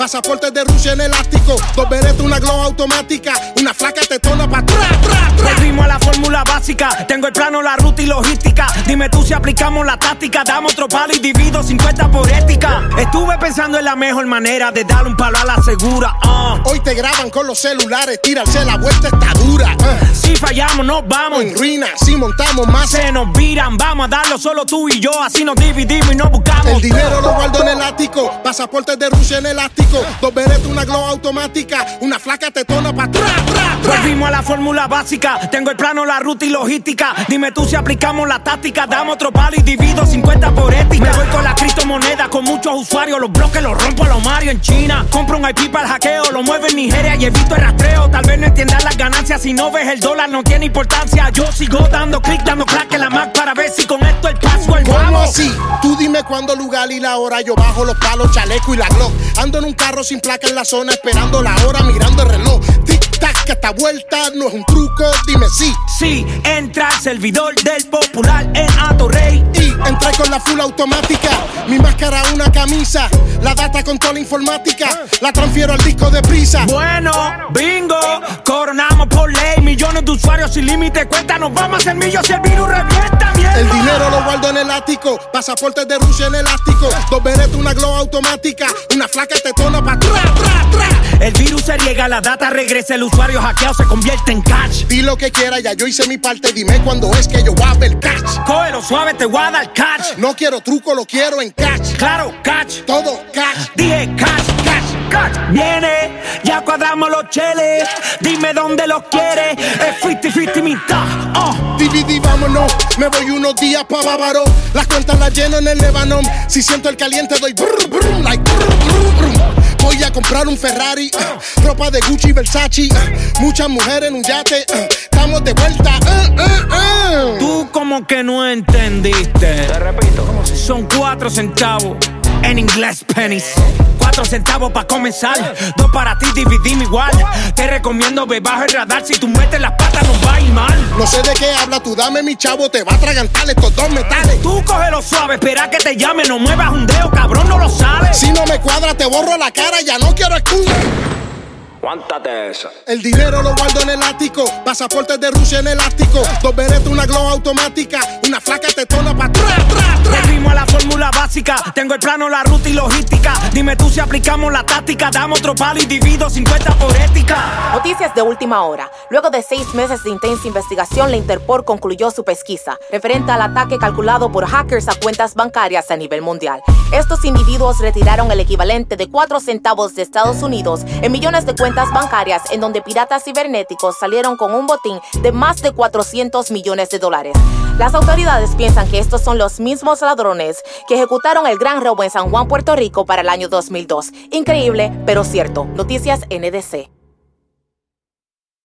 pasaportes de Rusia en elástico, dos beretas, una glow automática, una flaca tetona pa' tra. Volvimos a la fórmula básica, tengo el plano, la ruta y logística. Dime tú si aplicamos la táctica, damos otro palo y divido 50 por ética. Estuve pensando en la mejor manera de darle un palo a la segura. Hoy te graban con los celulares, tirarse la vuelta está dura. Si fallamos nos vamos en ruina, si montamos más se nos viran. Vamos a darlo solo tú y yo, así nos dividimos y nos buscamos. El dinero lo guardo en elástico, pasaportes de Rusia en elástico, dos beretas, una glow automática, una flaca tetona pa' tra. Volvimos a la fórmula básica, tengo el plano, la ruta y logística. Dime tú si aplicamos la táctica, damos otro palo y divido 50 por ética. Me voy con la criptomoneda, con muchos usuarios, los bloques los rompo a los Mario en China. Compro un IP para el hackeo, lo muevo en Nigeria y evito el rastreo. Tal vez no entiendas las ganancias, si no ves el dólar no tiene importancia. Yo sigo dando clic, dando crack en la Mac para ver si con esto el password ¿cómo vamos? así? Tú dime cuándo, lugar y la hora. Yo bajo los palos, chaleco y la Glock. Ando en un carro sin placa en la zona, esperando la hora, mirando el reloj. Tic-tac, que esta vuelta no es un truco, dime sí. Sí, entra al servidor del Popular en Atorrey. Y entré con la full automática, mi máscara una camisa, la data con toda la informática, la transfiero al disco de prisa. Bueno, bingo, coronamos por ley, millones de usuarios sin límite, cuenta, nos vamos a hacer millos si el virus revienta, mierda. El dinero lo guardo en elástico, pasaportes de Rusia en elástico, dos beretas, una glow automática, una flaca tetona pa' tra. El virus se riega, la data regresa, el usuario hackeado se convierte en catch. Di lo que quiera, ya yo hice mi parte, dime cuándo es que yo voy a ver catch. Cógelo suave, te voy a dar catch. No quiero truco, lo quiero en catch. Claro, catch. Todo catch. Dije catch. Viene, ya cuadramos los cheles. Dime dónde los quieres. Es 50-50 mitad. DVD, vámonos. Me voy unos días pa' Bávaro. Las cuentas las lleno en el Lebanon. Si siento el caliente doy brr, brr, like brr, brr, brr. Voy a comprar un Ferrari, ropa de Gucci y Versace, muchas mujeres en un yate, estamos de vuelta. Tú como que no entendiste. Te repito, ¿cómo se? Son 4 centavos, en inglés pennies. 4 centavos pa' comenzar, 2 para ti, dividimos igual. Te recomiendo ver bajo el radar, si tú metes las patas nos va a ir mal. No sé de qué habla, tú dame mi chavo, te va a atragantar estos dos metales. Tú cógelo suave, espera que te llame, no muevas un dedo, cabrón, no lo sabes. Si no me cuadra te borro la cara, ya no quiero excusa. Aguántate esa. El dinero lo guardo en elástico, pasaportes de Rusia en elástico, dos beretas, una glow automática, una flaca tetona pa' tra. Volvimos a la fórmula básica, tengo el plano, la ruta y logística. Dime tú si aplicamos la táctica, damos otro palo y divido 50 por ética. Noticias de última hora. Luego de 6 meses de intensa investigación, la Interpol concluyó su pesquisa referente al ataque calculado por hackers a cuentas bancarias a nivel mundial. Estos individuos retiraron el equivalente de 4 centavos de Estados Unidos en millones de cuentas bancarias, en donde piratas cibernéticos salieron con un botín de más de $400 millones. Las autoridades piensan que estos son los mismos ladrones que ejecutaron el gran robo en San Juan, Puerto Rico para el año 2002. Increíble, pero cierto. Noticias NDC.